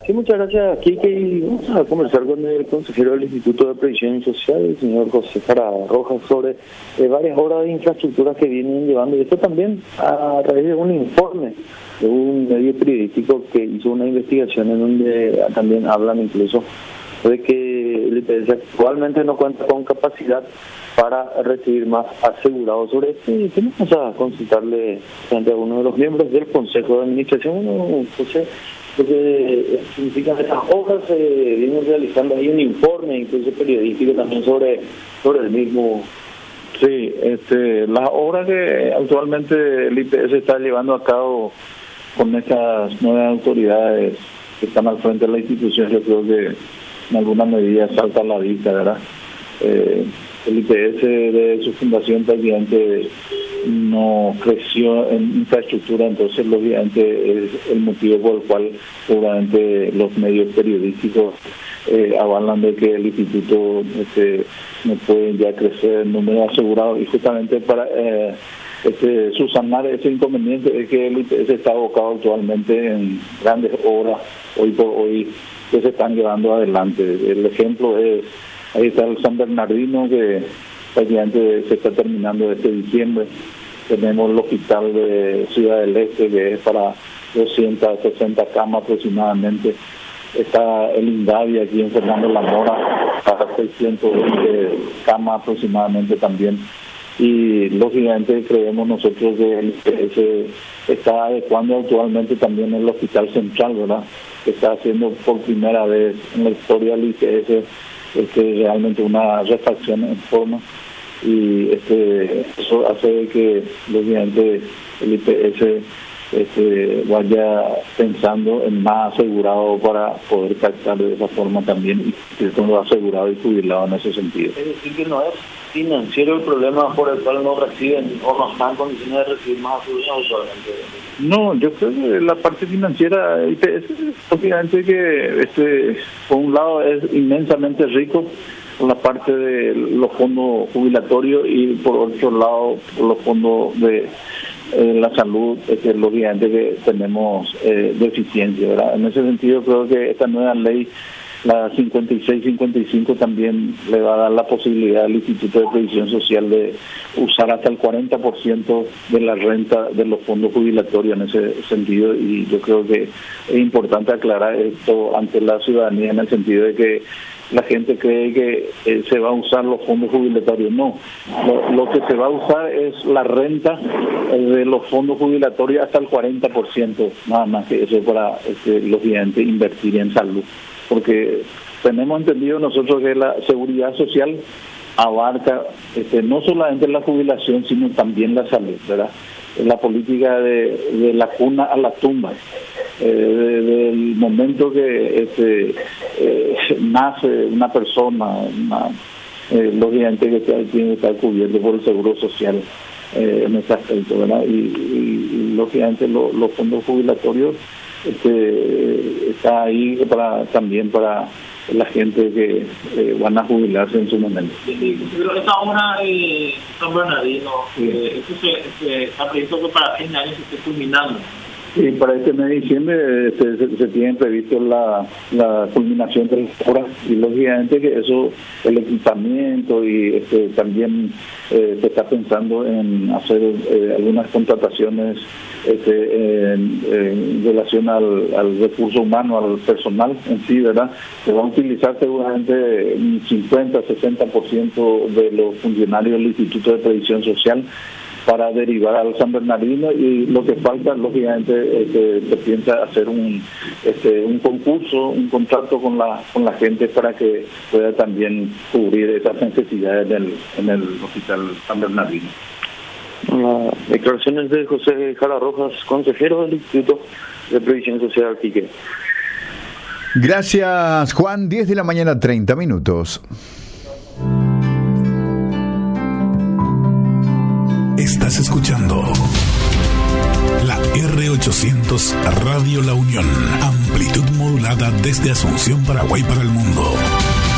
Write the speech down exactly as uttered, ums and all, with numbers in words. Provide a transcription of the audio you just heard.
Sí, muchas gracias, Kike. Y vamos a conversar con el consejero del Instituto de Previsión Social, el señor José Jara Rojas, sobre eh, varias obras de infraestructura que vienen llevando. Y esto también a través de un informe de un medio periodístico que hizo una investigación en donde también hablan incluso de que el I P S actualmente no cuenta con capacidad para recibir más asegurados. Sobre esto, y vamos a consultarle ante a uno de los miembros del Consejo de Administración, uno, José, lo que significan estas obras. Eh, vienen realizando ahí un informe, incluso periodístico también sobre, sobre el mismo. Sí, este, las obras que actualmente el I P S está llevando a cabo con estas nuevas autoridades que están al frente de la institución, yo creo que en alguna medida salta a la vista, ¿verdad? Eh, el I P S de su fundación prácticamente no creció en infraestructura, entonces lógicamente es el motivo por el cual seguramente los medios periodísticos eh, avalan de que el instituto este, no puede ya crecer el número de asegurados, y justamente para eh, este, subsanar ese inconveniente es que el I P S está abocado actualmente en grandes obras hoy por hoy que se están llevando adelante. El ejemplo es, ahí está el San Bernardino, que prácticamente se está terminando este diciembre. Tenemos el hospital de Ciudad del Este, que es para doscientas sesenta camas aproximadamente. Está el INDAVI aquí en Fernando La Mora, para seiscientas veinte camas aproximadamente también. Y lógicamente creemos nosotros que el I P S está adecuando actualmente también el Hospital Central, ¿verdad? Que está haciendo por primera vez en la historia del I P S este, realmente una refacción en forma, y este eso hace que lógicamente el I P S este, vaya pensando en más asegurado para poder captar de esa forma también, y que son los asegurados y jubilados en ese sentido. Es decir, que no es financiero el problema por el cual no reciben o no están en condiciones de recibir más asegurados. No, yo creo que la parte financiera I P S, obviamente que este por un lado es inmensamente rico por la parte de los fondos jubilatorios, y por otro lado por los fondos de eh, la salud, que lógicamente que tenemos eh, deficiencia, ¿verdad? En ese sentido creo que esta nueva ley, la cincuenta y seis cincuenta y cinco, también le va a dar la posibilidad al Instituto de Previsión Social de usar hasta el cuarenta por ciento de la renta de los fondos jubilatorios en ese sentido, y yo creo que es importante aclarar esto ante la ciudadanía, en el sentido de que la gente cree que eh, se va a usar los fondos jubilatorios. No, lo, lo que se va a usar es la renta eh, de los fondos jubilatorios hasta el cuarenta por ciento, nada más que eso, para este, lógicamente invertir en salud, porque tenemos entendido nosotros que la seguridad social abarca este, no solamente la jubilación, sino también la salud, ¿verdad? La política de, de la cuna a la tumba, eh, desde el momento que este, eh, nace una persona, una, eh, lógicamente que tiene que estar cubierto por el seguro social eh, en ese aspecto, ¿verdad? Y, y, y lógicamente lo, los fondos jubilatorios este, está ahí para también para la gente que eh, van a jubilarse en su momento. Pero esta obra de San Bernardino, eh, esto se, se está previsto que para fin de año se esté culminando. Sí, para este mes de diciembre se, se, se tiene previsto la, la culminación de las obras, y lógicamente que eso, el equipamiento, y este, también eh, se está pensando en hacer eh, algunas contrataciones este, en, en relación al, al recurso humano, al personal en sí, ¿verdad? Se va a utilizar seguramente un cincuenta, sesenta por ciento de los funcionarios del Instituto de Previsión Social para derivar al San Bernardino, y lo que falta, lógicamente, este, se piensa hacer un este, un concurso, un contrato con la con la gente para que pueda también cubrir esas necesidades en el, en el Hospital San Bernardino. Las declaraciones de José Jara Rojas, consejero del Instituto de Previsión Social, Quique. Gracias, Juan. diez de la mañana, treinta minutos. Estás escuchando la R ochocientos Radio La Unión, amplitud modulada desde Asunción, Paraguay para el mundo.